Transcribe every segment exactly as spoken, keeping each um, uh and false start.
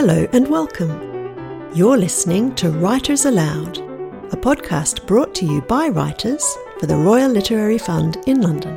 Hello and welcome. You're listening to Writers Aloud, a podcast brought to you by writers for the Royal Literary Fund in London.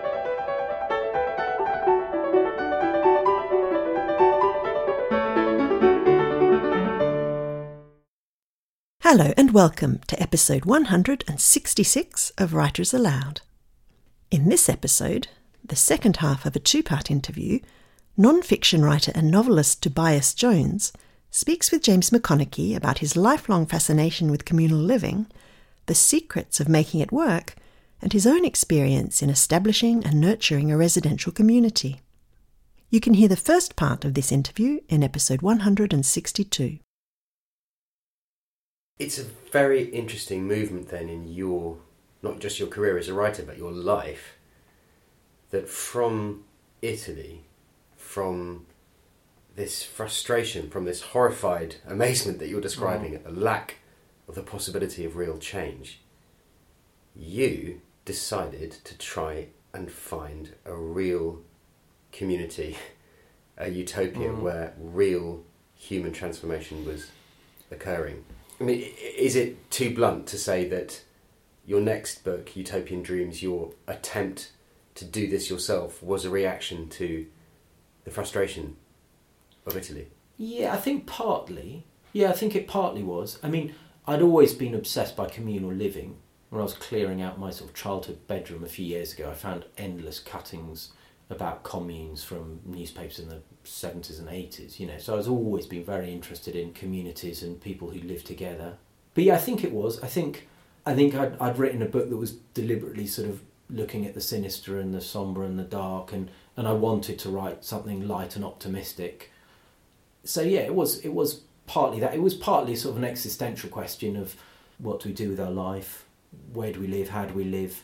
Hello and welcome to episode one hundred sixty-six of Writers Aloud. In this episode, the second half of a two-part interview, non-fiction writer and novelist Tobias Jones speaks with James McConaughey about his lifelong fascination with communal living, the secrets of making it work, and his own experience in establishing and nurturing a residential community. You can hear the first part of this interview in episode one hundred sixty-two. It's a very interesting movement then in your, not just your career as a writer, but your life, that from Italy, from this frustration, from this horrified amazement that you're describing mm. at the lack of the possibility of real change, you decided to try and find a real community, a utopia mm. where real human transformation was occurring. I mean, is it too blunt to say that your next book, Utopian Dreams, your attempt to do this yourself, was a reaction to the frustration of Italy? Yeah, I think partly. Yeah, I think it partly was. I mean, I'd always been obsessed by communal living. When I was clearing out my sort of childhood bedroom a few years ago, I found endless cuttings about communes from newspapers in the seventies and eighties, you know. So I was always been very interested in communities and people who live together. But yeah, I think it was. I think I think I'd, I'd written a book that was deliberately sort of looking at the sinister and the sombre and the dark, and, and I wanted to write something light and optimistic. So yeah, it was it was partly that. It was partly sort of an existential question of what do we do with our life? Where do we live? How do we live?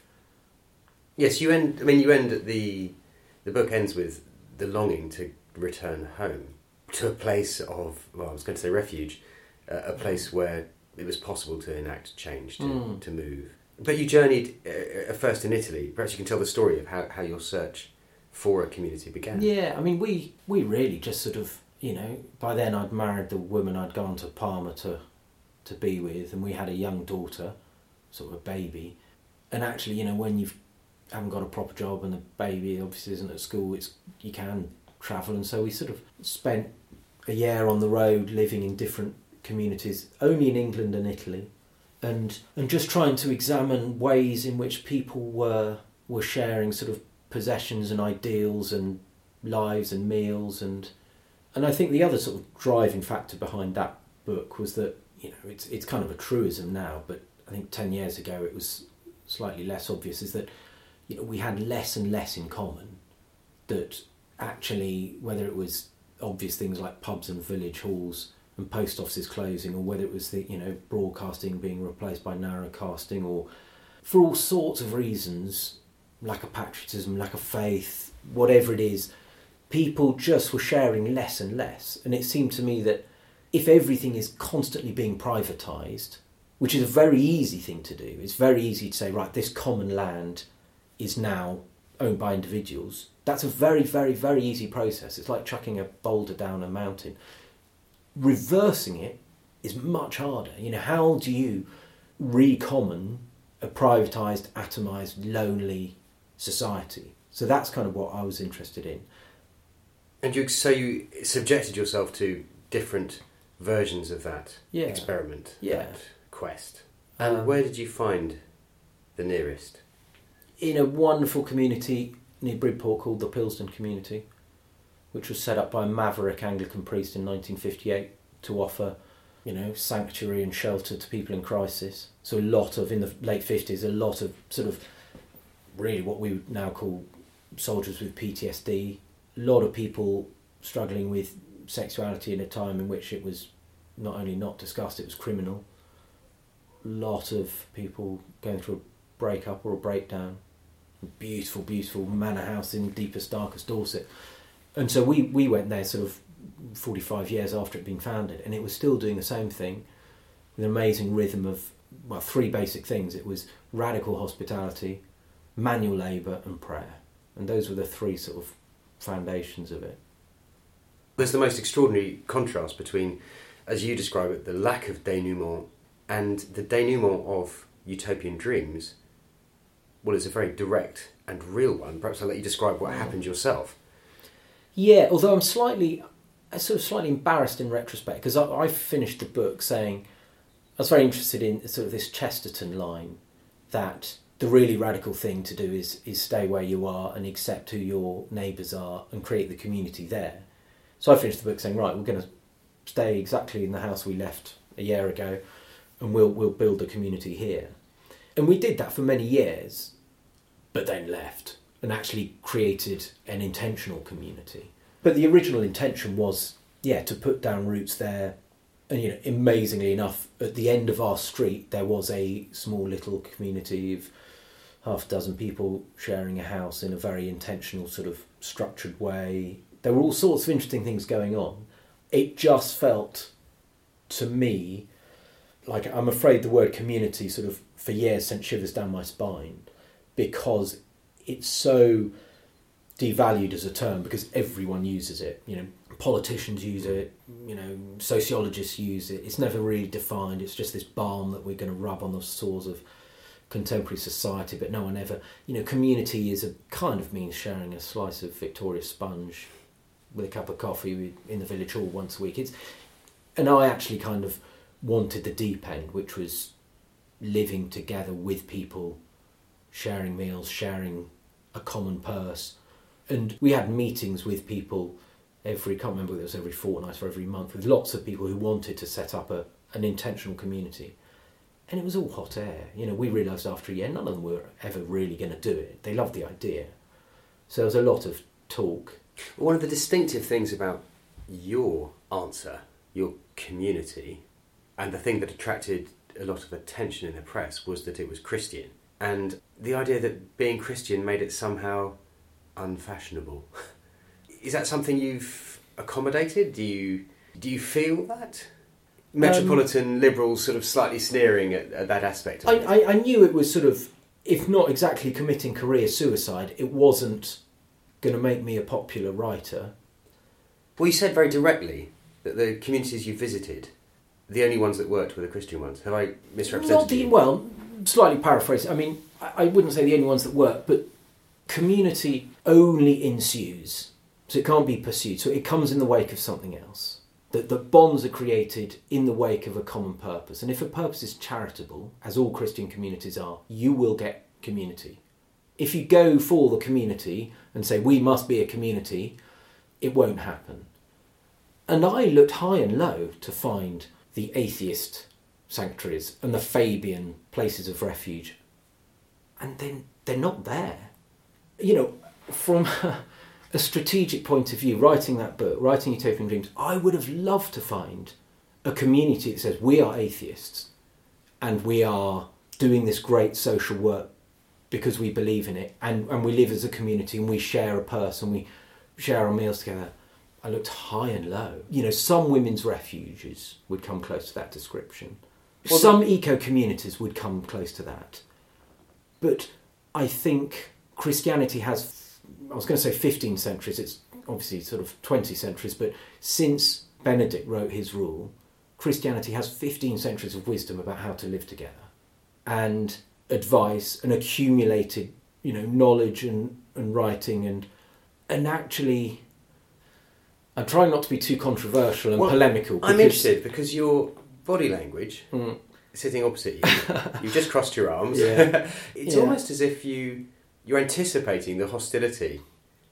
Yes, you end. I mean, you end at the the book ends with the longing to return home to a place of, well, I was going to say refuge, uh, a place where it was possible to enact change, to mm. to move. But you journeyed uh, first in Italy. Perhaps you can tell the story of how, how your search for a community began. Yeah, I mean, we, we really just sort of, you know, by then I'd married the woman I'd gone to Parma to to be with, and we had a young daughter, sort of a baby. And actually, you know, when you haven't got a proper job and the baby obviously isn't at school, it's you can travel. And so we sort of spent a year on the road living in different communities, only in England and Italy. And and just trying to examine ways in which people were were sharing sort of possessions and ideals and lives and meals, and and I think the other sort of driving factor behind that book was that, you know, it's it's kind of a truism now, but I think ten years ago it was slightly less obvious, is that, you know, we had less and less in common. That actually, whether it was obvious things like pubs and village halls and post offices closing, or whether it was the, you know, broadcasting being replaced by narrowcasting, or for all sorts of reasons, lack of patriotism, lack of faith, whatever it is, people just were sharing less and less. And it seemed to me that if everything is constantly being privatised, which is a very easy thing to do, it's very easy to say, right, this common land is now owned by individuals. That's a very, very, very easy process. It's like chucking a boulder down a mountain. Reversing it is much harder. You know, how do you recommon a privatised, atomised, lonely society? So that's kind of what I was interested in. And you, so you subjected yourself to different versions of that yeah. experiment, yeah. that quest. And um, where did you find the nearest? In a wonderful community near Bridport called the Pilsden Community, which was set up by a maverick Anglican priest in nineteen fifty-eight to offer, you know, sanctuary and shelter to people in crisis. So a lot of, in the late fifties, a lot of sort of really what we would now call soldiers with P T S D, a lot of people struggling with sexuality in a time in which it was not only not discussed, it was criminal. A lot of people going through a breakup or a breakdown. Beautiful, beautiful manor house in deepest, darkest Dorset. And so we, we went there sort of forty-five years after it being founded, and it was still doing the same thing with an amazing rhythm of, well, three basic things. It was radical hospitality, manual labour and prayer. And those were the three sort of foundations of it. There's the most extraordinary contrast between, as you describe it, the lack of denouement and the denouement of utopian dreams. Well, it's a very direct and real one. Perhaps I'll let you describe what happened yourself. Yeah, although I'm slightly, sort of slightly embarrassed in retrospect, because I, I finished the book saying I was very interested in sort of this Chesterton line that the really radical thing to do is is stay where you are and accept who your neighbours are and create the community there. So I finished the book saying, right, we're going to stay exactly in the house we left a year ago, and we'll we'll build a community here. And we did that for many years, but then left and actually created an intentional community. But the original intention was, yeah, to put down roots there. And, you know, amazingly enough, at the end of our street, there was a small little community of half a dozen people sharing a house in a very intentional, sort of structured way. There were all sorts of interesting things going on. It just felt, to me, like, I'm afraid the word community sort of for years sent shivers down my spine, because it's so devalued as a term, because everyone uses it. You know, politicians use it, you know, sociologists use it. It's never really defined. It's just this balm that we're going to rub on the sores of contemporary society, but no one ever, you know, community is a kind of means sharing a slice of Victoria sponge with a cup of coffee in the village hall once a week. It's, and I actually kind of wanted the deep end, which was living together with people, sharing meals, sharing a common purse. And we had meetings with people every, can't remember whether it was every fortnight or every month, with lots of people who wanted to set up a, an intentional community. And it was all hot air. You know, we realised after a year, none of them were ever really going to do it. They loved the idea. So there was a lot of talk. One of the distinctive things about your answer, your community, and the thing that attracted a lot of attention in the press was that it was Christian. And the idea that being Christian made it somehow unfashionable. Is that something you've accommodated? Do you do you feel that? Metropolitan um, liberals sort of slightly sneering at, at that aspect of I, it. I, I knew it was sort of, if not exactly committing career suicide, it wasn't going to make me a popular writer. Well, you said very directly that the communities you visited, the only ones that worked were the Christian ones. Have I misrepresented Not the, you? Well, slightly paraphrasing. I mean, I, I wouldn't say the only ones that work, but community only ensues. So it can't be pursued. So it comes in the wake of something else. That the bonds are created in the wake of a common purpose. And if a purpose is charitable, as all Christian communities are, you will get community. If you go for the community and say, we must be a community, it won't happen. And I looked high and low to find the atheist sanctuaries and the Fabian places of refuge. And then they're not there. You know, from a strategic point of view, writing that book, writing Utopian Dreams, I would have loved to find a community that says we are atheists and we are doing this great social work because we believe in it, and, and we live as a community and we share a purse and we share our meals together. I looked high and low. You know, some women's refuges would come close to that description. Well, some eco-communities would come close to that. But I think Christianity has, I was going to say fifteen centuries, it's obviously sort of twenty centuries, but since Benedict wrote his rule, Christianity has fifteen centuries of wisdom about how to live together, and advice and accumulated, you know, knowledge and, and writing and and actually, I'm trying not to be too controversial and well, polemical. Because I'm interested because your body language, mm. sitting opposite you, you've just crossed your arms. Yeah. It's yeah. almost as if you you're anticipating the hostility.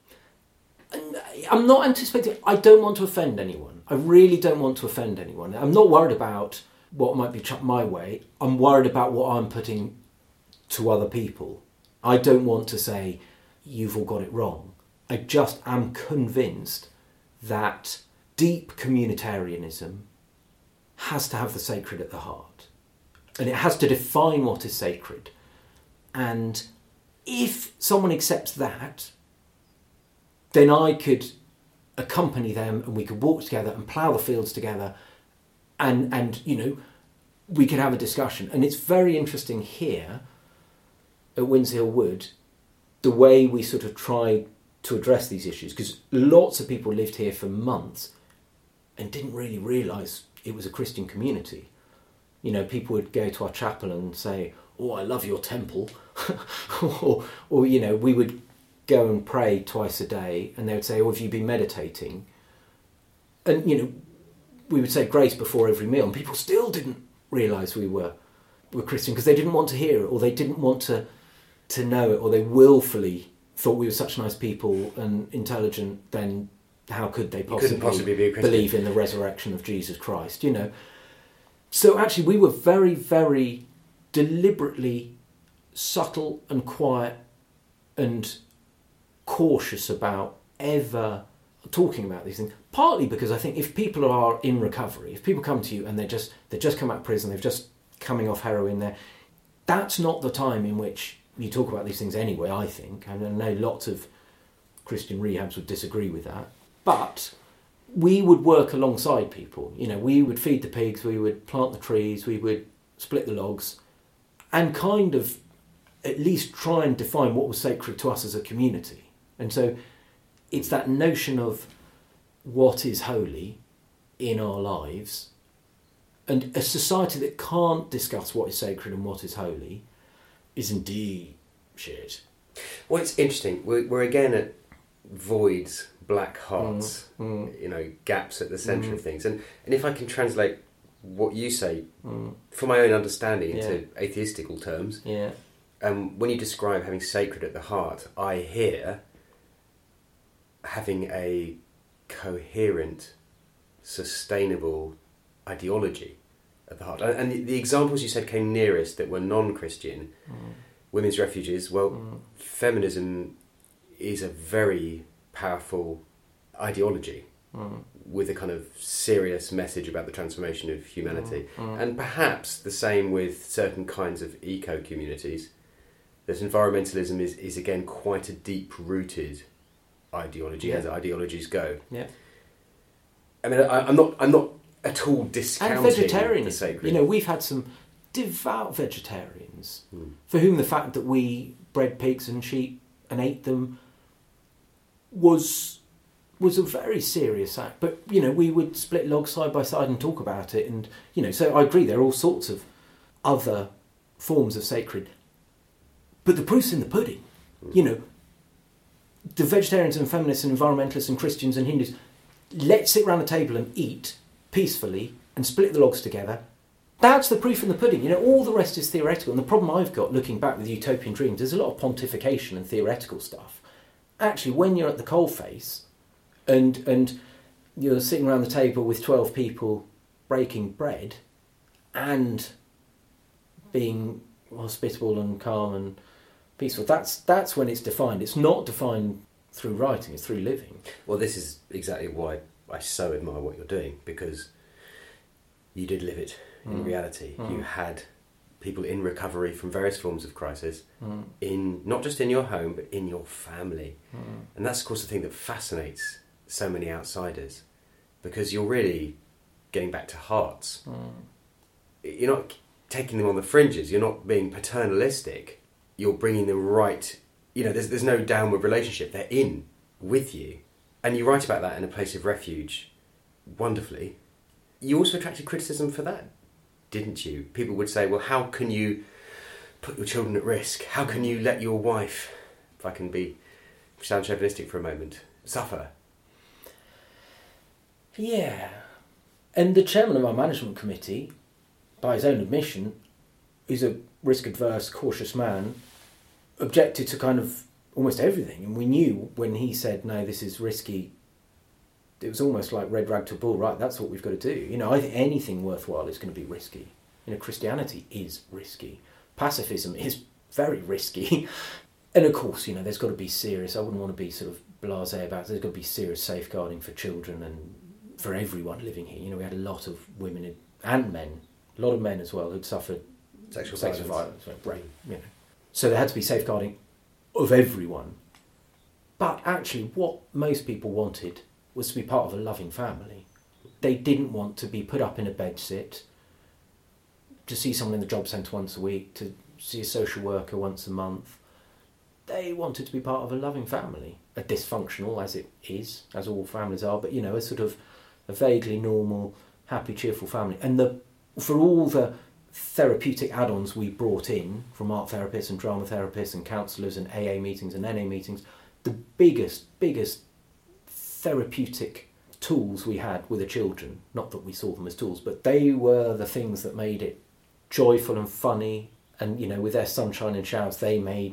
I'm not anticipating. I don't want to offend anyone. I really don't want to offend anyone. I'm not worried about what might be chucked my way. I'm worried about what I'm putting to other people. I don't want to say, you've all got it wrong. I just am convinced that deep communitarianism has to have the sacred at the heart. And it has to define what is sacred. And if someone accepts that, then I could accompany them and we could walk together and plough the fields together and, and, you know, we could have a discussion. And it's very interesting here at Winshill Wood, the way we sort of tried to address these issues, because lots of people lived here for months and didn't really realise it was a Christian community. You know, people would go to our chapel and say, "Oh, I love your temple," or, or you know, we would go and pray twice a day, and they would say, "Oh, have you been meditating?" And you know, we would say grace before every meal, and people still didn't realise we were were Christian because they didn't want to hear it, or they didn't want to to know it, or they willfully thought we were such nice people and intelligent. Then how could they possibly, possibly be a Christian. believe in the resurrection of Jesus Christ? You know. So actually, we were very, very deliberately subtle and quiet and cautious about ever talking about these things. Partly because I think if people are in recovery, if people come to you and they're just they've just come out of prison, they've just coming off heroin, there, that's not the time in which you talk about these things anyway. I think, and I know lots of Christian rehabs would disagree with that, but we would work alongside people. You know, we would feed the pigs, we would plant the trees, we would split the logs, and kind of at least try and define what was sacred to us as a community. And so it's that notion of what is holy in our lives, and a society that can't discuss what is sacred and what is holy is indeed shit. Well, it's interesting. We're, we're again at voids, black hearts, mm, mm. you know, gaps at the centre mm. of things. And and if I can translate what you say mm. for my own understanding into yeah. atheistical terms, yeah. um, when you describe having sacred at the heart, I hear having a coherent, sustainable ideology at the heart. And, and the, the examples you said came nearest that were non-Christian, Mm. women's refuges. Well, Mm. feminism is a very powerful ideology Mm. with a kind of serious message about the transformation of humanity. Mm. Mm. And perhaps the same with certain kinds of eco-communities, that environmentalism is, is again quite a deep-rooted ideology, Yeah. as ideologies go. Yeah. I mean, I, I'm not I'm not at all discounting And vegetarianism. the sacred. You know, we've had some devout vegetarians Hmm. for whom the fact that we bred pigs and sheep and ate them was was a very serious act. But, you know, we would split logs side by side and talk about it. And, you know, so I agree, there are all sorts of other forms of sacred. But the proof's in the pudding. Hmm. You know, the vegetarians and feminists and environmentalists and Christians and Hindus, let's sit around the table and eat peacefully and split the logs together. That's the proof in the pudding. You know, all the rest is theoretical. And the problem I've got looking back with utopian dreams, there's a lot of pontification and theoretical stuff. Actually, when you're at the coalface and and you're sitting around the table with twelve people breaking bread and being hospitable and calm and peaceful, that's that's when it's defined. It's not defined through writing, it's through living. Well, this is exactly why I so admire what you're doing, because you did live it in Mm. reality. Mm. You had people in recovery from various forms of crisis, Mm. in not just in your home, but in your family. Mm. And that's, of course, the thing that fascinates so many outsiders, because you're really getting back to hearts. Mm. You're not taking them on the fringes. You're not being paternalistic. You're bringing them right... You know, there's, there's no downward relationship. They're in with you. And you write about that in A Place of Refuge wonderfully. You also attracted criticism for that, didn't you? People would say, well, how can you put your children at risk? How can you let your wife, if I can be sound chauvinistic for a moment, suffer? Yeah. And the chairman of our management committee, by his own admission, is a risk-adverse, cautious man, objected to kind of almost everything. And we knew when he said, no, this is risky, it was almost like red rag to bull, right, that's what we've got to do. You know, I think anything worthwhile is going to be risky. You know, Christianity is risky. Pacifism is very risky. And of course, you know, there's got to be serious, I wouldn't want to be sort of blasé about it, there's got to be serious safeguarding for children and for everyone living here. You know, we had a lot of women in, and men, a lot of men as well, who'd suffered Sexual, sexual violence. violence, rape, you know. So there had to be safeguarding of everyone. But actually, what most people wanted was to be part of a loving family. They didn't want to be put up in a bedsit, to see someone in the job centre once a week, to see a social worker once a month. They wanted to be part of a loving family, a dysfunctional as it is, as all families are, but, you know, a sort of a vaguely normal, happy, cheerful family. And the for all the therapeutic add-ons we brought in from art therapists and drama therapists and counsellors and A A meetings and N A meetings, the biggest, biggest therapeutic tools we had were the children. Not that we saw them as tools, but they were the things that made it joyful and funny. And, you know, with their sunshine and showers, they made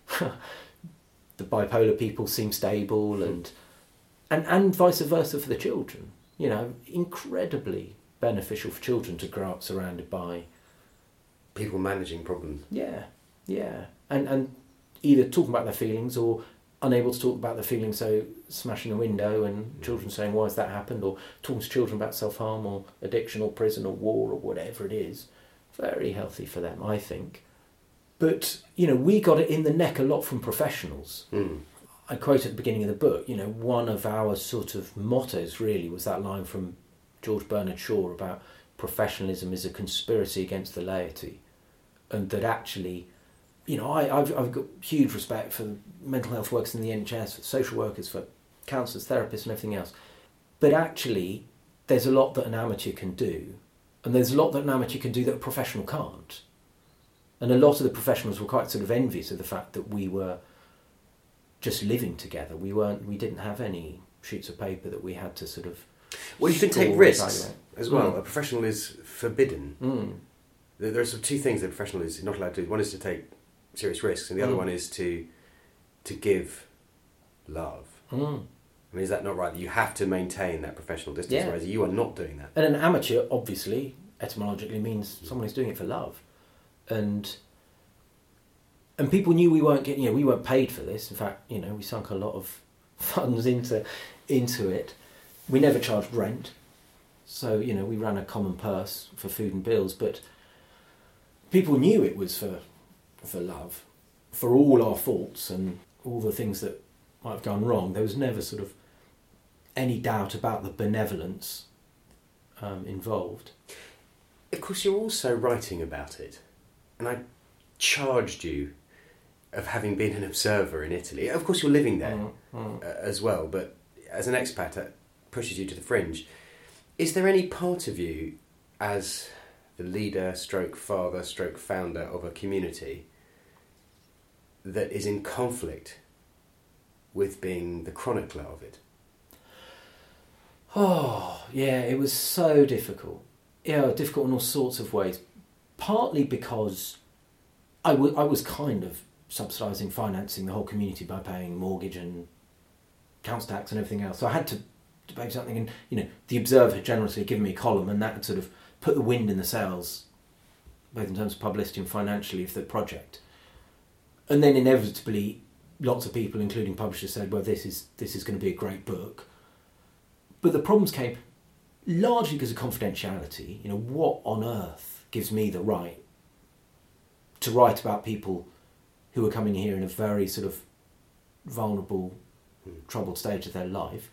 the bipolar people seem stable, and, and and vice versa for the children. You know, incredibly beneficial for children to grow up surrounded by people managing problems. Yeah, yeah. And and either talking about their feelings or unable to talk about their feelings, so smashing a window and children saying, why has that happened? Or talking to children about self-harm or addiction or prison or war or whatever it is. Very healthy for them, I think. But, you know, we got it in the neck a lot from professionals. Mm. I quote at the beginning of the book, you know, one of our sort of mottos really was that line from George Bernard Shaw about professionalism is a conspiracy against the laity. And that actually, you know, I, I've, I've got huge respect for mental health workers in the N H S, for social workers, for counsellors, therapists and everything else. But actually, there's a lot that an amateur can do. And there's a lot that an amateur can do that a professional can't. And a lot of the professionals were quite sort of envious of the fact that we were just living together. We weren't, we didn't have any sheets of paper that we had to sort of... Well, you can take risks evaluate. As well. Mm. A professional is forbidden. Mm. There are sort of two things that a professional is not allowed to do. One is to take serious risks, and the mm. other one is to to give love. Mm. I mean, is that not right? You have to maintain that professional distance, yeah. whereas you are not doing that. And an amateur, obviously, etymologically means someone who's doing it for love. And and people knew we weren't getting, you know, we weren't paid for this. In fact, you know, we sunk a lot of funds into into it. We never charged rent. So, you know, we ran a common purse for food and bills, but people knew it was for for love, for all our faults and all the things that might have gone wrong. There was never sort of any doubt about the benevolence um, involved. Of course, you're also writing about it, and I charged you of having been an observer in Italy. Of course, you're living there mm, mm. Uh, as well, but as an expat, that pushes you to the fringe. Is there any part of you, as the leader, stroke father, stroke founder of a community, that is in conflict with being the chronicler of it? Oh, yeah, it was so difficult. Yeah, difficult in all sorts of ways. Partly because I, w- I was kind of subsidising, financing the whole community by paying mortgage and council tax and everything else. So I had to, to pay something, and you know, the Observer had generously given me a column, and that had sort of put the wind in the sails, both in terms of publicity and financially, of the project. And then inevitably, lots of people, including publishers, said, well, this is this is going to be a great book. But the problems came largely because of confidentiality. You know, what on earth gives me the right to write about people who are coming here in a very sort of vulnerable, troubled stage of their life?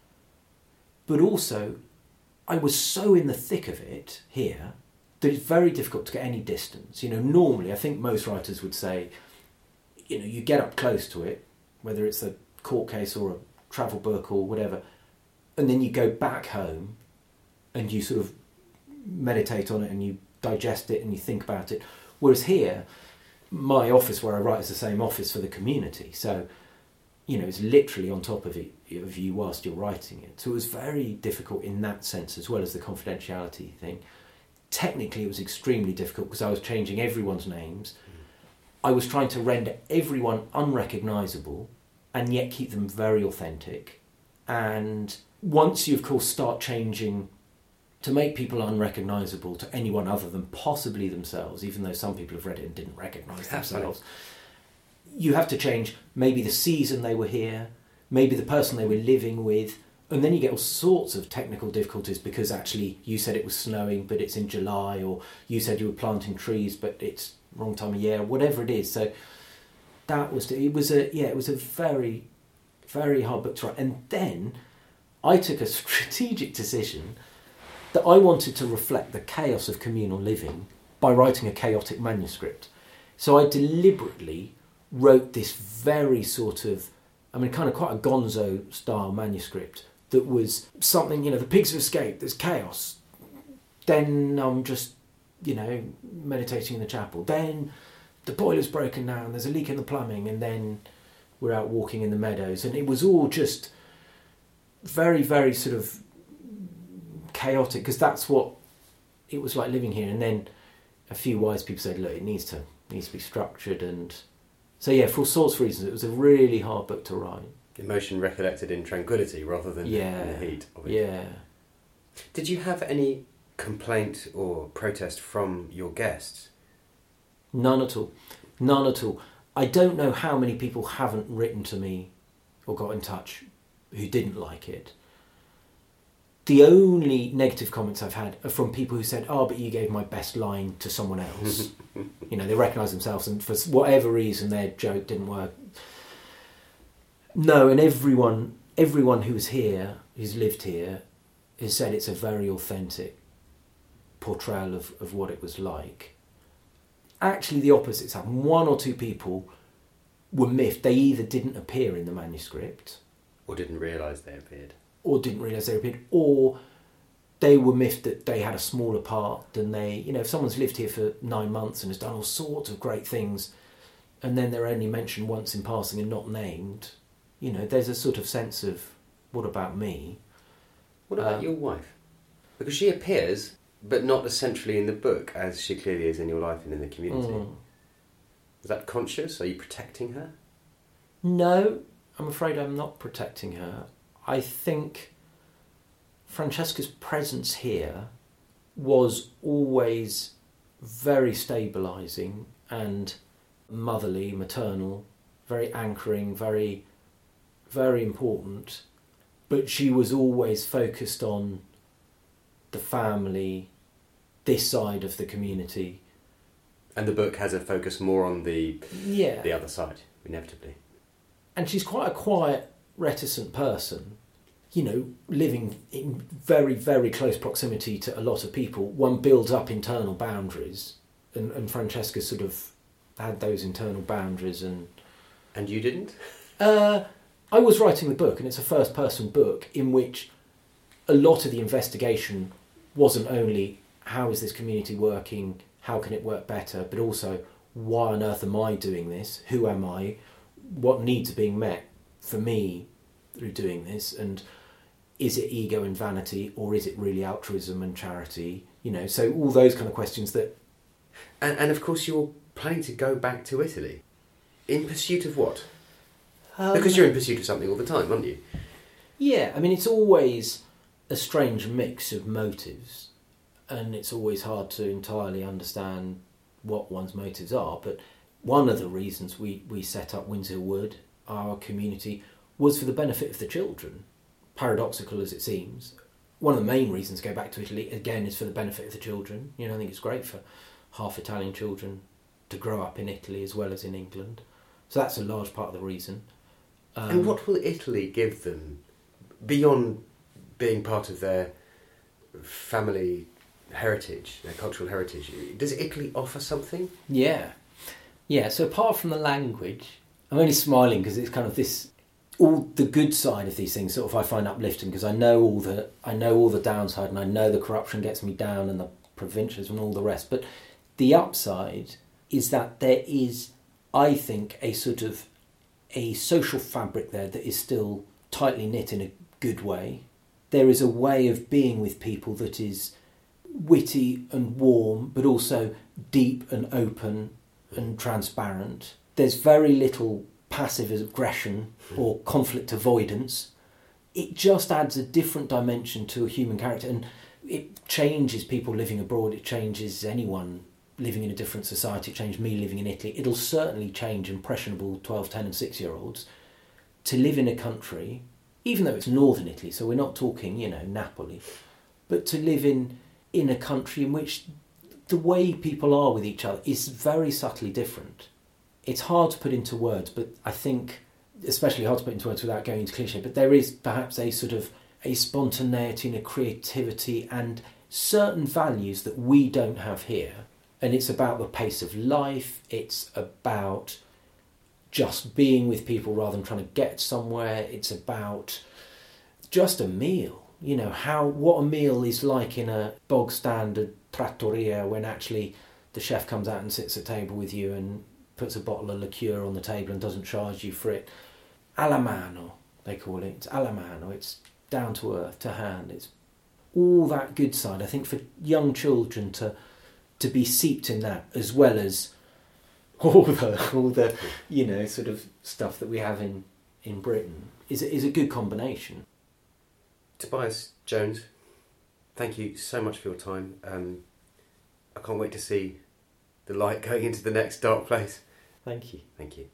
But also, I was so in the thick of it here that it's very difficult to get any distance. You know, normally I think most writers would say, you know, you get up close to it, whether it's a court case or a travel book or whatever, and then you go back home and you sort of meditate on it and you digest it and you think about it. Whereas here, my office where I write is the same office for the community. So, you know, it's literally on top of, it, of you whilst you're writing it. So it was very difficult in that sense, as well as the confidentiality thing. Technically, it was extremely difficult because I was changing everyone's names. Mm. I was trying to render everyone unrecognisable and yet keep them very authentic. And once you, of course, start changing to make people unrecognisable to anyone other than possibly themselves, even though some people have read it and didn't recognise themselves, you have to change maybe the season they were here, maybe the person they were living with, and then you get all sorts of technical difficulties because actually you said it was snowing but it's in July, or you said you were planting trees but it's wrong time of year, whatever it is. So that was it was a yeah it was a very very hard book to write. And then I took a strategic decision that I wanted to reflect the chaos of communal living by writing a chaotic manuscript. So I deliberately wrote this very sort of, I mean, kind of quite a gonzo style manuscript that was something, you know, the pigs have escaped, there's chaos. Then I'm just, you know, meditating in the chapel. Then the boiler's broken down, there's a leak in the plumbing, and then we're out walking in the meadows. And it was all just very, very sort of chaotic, because that's what it was like living here. And then a few wise people said, look, it needs to needs to be structured. And so, yeah, for all sorts of reasons, it was a really hard book to write. Emotion recollected in tranquility rather than yeah. in the heat of it. Yeah. Did you have any complaint or protest from your guests? None at all. None at all. I don't know how many people haven't written to me or got in touch who didn't like it. The only negative comments I've had are from people who said, oh, but you gave my best line to someone else. You know, they recognise themselves, and for whatever reason their joke didn't work. No, and everyone everyone who's here, who's lived here, has said it's a very authentic portrayal of, of what it was like. Actually, the opposite's happened. One or two people were miffed. They either didn't appear in the manuscript, or didn't realise they appeared, or didn't realise they appeared, or they were miffed that they had a smaller part than they... You know, if someone's lived here for nine months and has done all sorts of great things, and then they're only mentioned once in passing and not named, you know, there's a sort of sense of, what about me? What about um, your wife? Because she appears, but not as centrally in the book as she clearly is in your life and in the community. Mm. Is that conscious? Are you protecting her? No, I'm afraid I'm not protecting her. I think Francesca's presence here was always very stabilising and motherly, maternal, very anchoring, very, very important. But she was always focused on the family, this side of the community. And the book has a focus more on the yeah. the other side, inevitably. And she's quite a quiet, reticent person. You know, living in very, very close proximity to a lot of people, one builds up internal boundaries. And, and Francesca sort of had those internal boundaries. And and you didn't? Uh, I was writing the book, and it's a first-person book in which a lot of the investigation wasn't only how is this community working, how can it work better, but also why on earth am I doing this, who am I, what needs are being met for me through doing this, and is it ego and vanity, or is it really altruism and charity? You know, so all those kind of questions that... And, and of course you're planning to go back to Italy. In pursuit of what? Um, because you're in pursuit of something all the time, aren't you? Yeah, I mean, it's always a strange mix of motives, and it's always hard to entirely understand what one's motives are, but one of the reasons we, we set up Windsor Wood, our community, was for the benefit of the children. Paradoxical as it seems. One of the main reasons to go back to Italy, again, is for the benefit of the children. You know, I think it's great for half Italian children to grow up in Italy as well as in England. So that's a large part of the reason. Um, and what will Italy give them, beyond being part of their family heritage, their cultural heritage? Does Italy offer something? Yeah. Yeah, so apart from the language, I'm only smiling because it's kind of this... all the good side of these things sort of I find uplifting, because I know all the I know all the downside, and I know the corruption gets me down and the provincials and all the rest. But the upside is that there is, I think, a sort of a social fabric there that is still tightly knit in a good way. There is a way of being with people that is witty and warm, but also deep and open and transparent. There's very little passive aggression or conflict avoidance. It just adds a different dimension to a human character, and it changes people living abroad. It changes anyone living in a different society. It changed me living in Italy. It'll certainly change impressionable twelve, ten and six year olds to live in a country, even though it's northern Italy, so we're not talking, you know, Napoli, but to live in in a country in which the way people are with each other is very subtly different. It's hard to put into words, but I think, especially hard to put into words without going into cliche, but there is perhaps a sort of a spontaneity and a creativity and certain values that we don't have here. And it's about the pace of life, it's about just being with people rather than trying to get somewhere, it's about just a meal. You know, how what a meal is like in a bog standard trattoria when actually the chef comes out and sits at table with you and puts a bottle of liqueur on the table and doesn't charge you for it. Alla mano, they call it. It's alla mano. It's down to earth, to hand. It's all that good side. I think for young children to to be seeped in that, as well as all the all the you know sort of stuff that we have in, in Britain, is is a good combination. Tobias Jones, thank you so much for your time. Um, I can't wait to see the light going into the next dark place. Thank you. Thank you.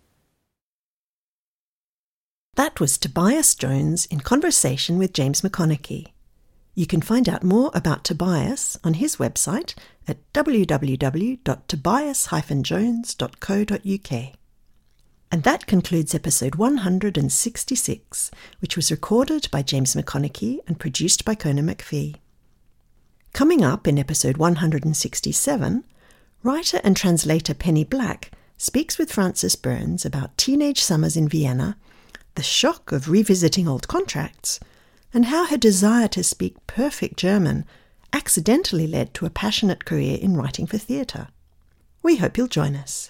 That was Tobias Jones in conversation with James McConaughey. You can find out more about Tobias on his website at w w w dot tobias dash jones dot co dot u k. And that concludes episode one hundred sixty-six, which was recorded by James McConaughey and produced by Conan McPhee. Coming up in episode one hundred sixty-seven, writer and translator Penny Black speaks with Frances Burns about teenage summers in Vienna, the shock of revisiting old contracts, and how her desire to speak perfect German accidentally led to a passionate career in writing for theatre. We hope you'll join us.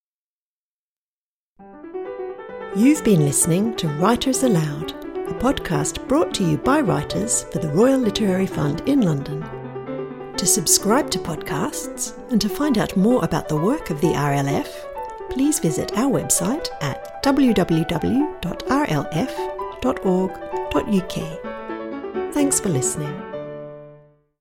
You've been listening to Writers Aloud, a podcast brought to you by writers for the Royal Literary Fund in London. To subscribe to podcasts and to find out more about the work of the R L F, please visit our website at w w w dot r l f dot org dot u k. Thanks for listening.